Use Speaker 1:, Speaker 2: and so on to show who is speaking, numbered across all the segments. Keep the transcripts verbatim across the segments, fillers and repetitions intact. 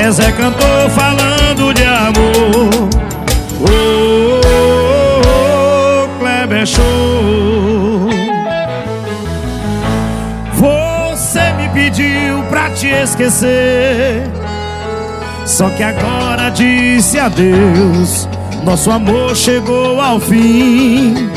Speaker 1: Zezé cantou falando de amor. Oh, oh, oh, oh, Kleber Show. Você me pediu pra te esquecer, só que agora disse adeus. Nosso amor chegou ao fim.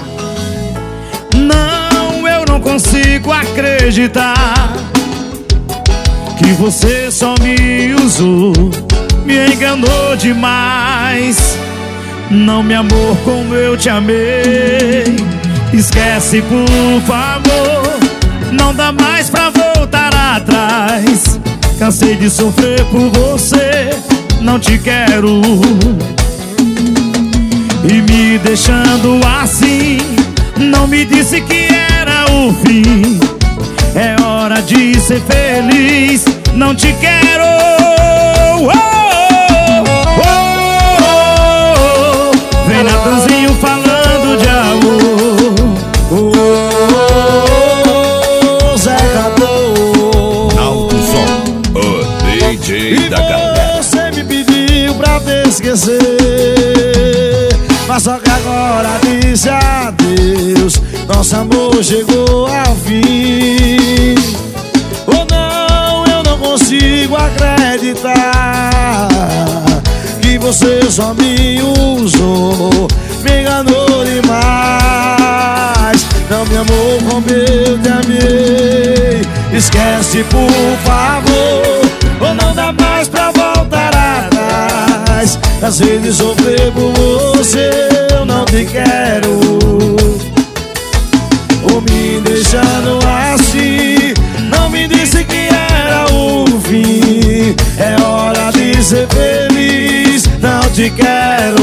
Speaker 1: Não, eu não consigo acreditar que você só me usou, me enganou demais. Não me amou como eu te amei. Esquece, por favor, não dá mais pra voltar atrás. Cansei de sofrer por você, não te quero. E me deixando assim, não me disse que era o fim. É hora de ser feliz, não te quero. Oh, oh, oh, oh. Vem Natanzinho falando de amor. Oh, oh, oh, Zé cantou.
Speaker 2: Alto som, o D J da galera.
Speaker 1: Você me pediu pra te esquecer, mas só que agora disse adeus. Nosso amor chegou ao fim. Oh não, eu não consigo acreditar que você só me usou, me enganou demais. Não me amou como eu te amei. Esquece, por favor, ou não dá mais pra voltar atrás. Cansei de sofrer por você, eu não te quero. Ou me deixando assim, não me disse que era o fim. É hora de ser feliz, não te quero.